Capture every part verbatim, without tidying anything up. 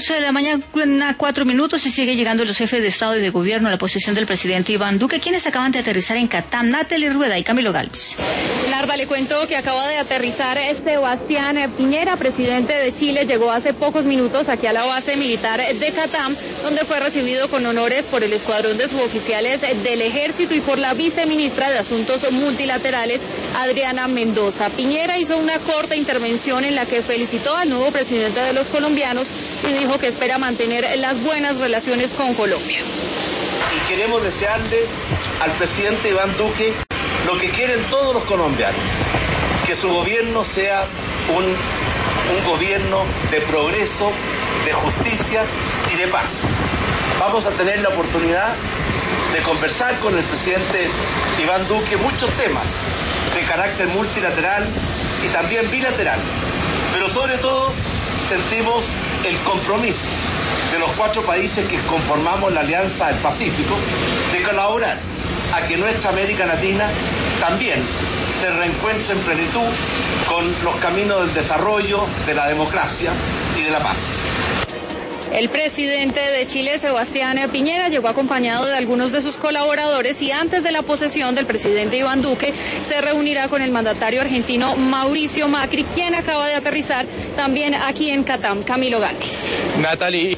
once de la mañana, cuatro minutos, y sigue llegando los jefes de Estado y de Gobierno a la posición del presidente Iván Duque, quienes acaban de aterrizar en Catam. Natalie Rueda y Camilo Galvis. Narda, le cuento que acaba de aterrizar Sebastián Piñera, presidente de Chile. Llegó hace pocos minutos aquí a la base militar de Catam, donde fue recibido con honores por el escuadrón de suboficiales del ejército y por la viceministra de Asuntos Multilaterales, Adriana Mendoza. Piñera hizo una corta intervención en la que felicitó al nuevo presidente de los colombianos y dijo que espera mantener las buenas relaciones con Colombia. Y queremos desearle al presidente Iván Duque lo que quieren todos los colombianos, que su gobierno sea un, un gobierno de progreso, de justicia y de paz. Vamos a tener la oportunidad de conversar con el presidente Iván Duque muchos temas de carácter multilateral y también bilateral, pero sobre todo sentimos el compromiso de los cuatro países que conformamos la Alianza del Pacífico de colaborar a que nuestra América Latina también se reencuentre en plenitud con los caminos del desarrollo, de la democracia y de la paz. El presidente de Chile, Sebastián Piñera, llegó acompañado de algunos de sus colaboradores y antes de la posesión del presidente Iván Duque se reunirá con el mandatario argentino Mauricio Macri, quien acaba de aterrizar también aquí en Catam. Camilo Galvis. Natalie,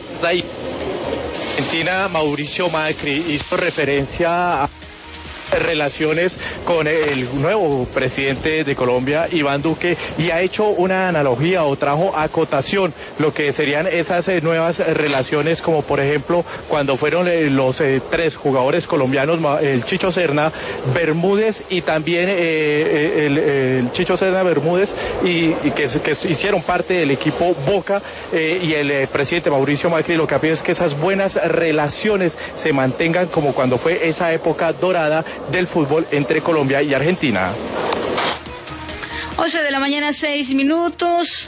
Argentina, Mauricio Macri hizo referencia a relaciones con el nuevo presidente de Colombia, Iván Duque, y ha hecho una analogía o trajo acotación lo que serían esas eh, nuevas relaciones, como por ejemplo cuando fueron eh, los eh, tres jugadores colombianos, el Chicho Serna, Bermúdez y también eh, el, el Chicho Serna, Bermúdez y, y que, que hicieron parte del equipo Boca, eh, y el eh, presidente Mauricio Macri lo que pide es que esas buenas relaciones se mantengan como cuando fue esa época dorada del fútbol entre Colombia y Argentina. once de la mañana, seis minutos.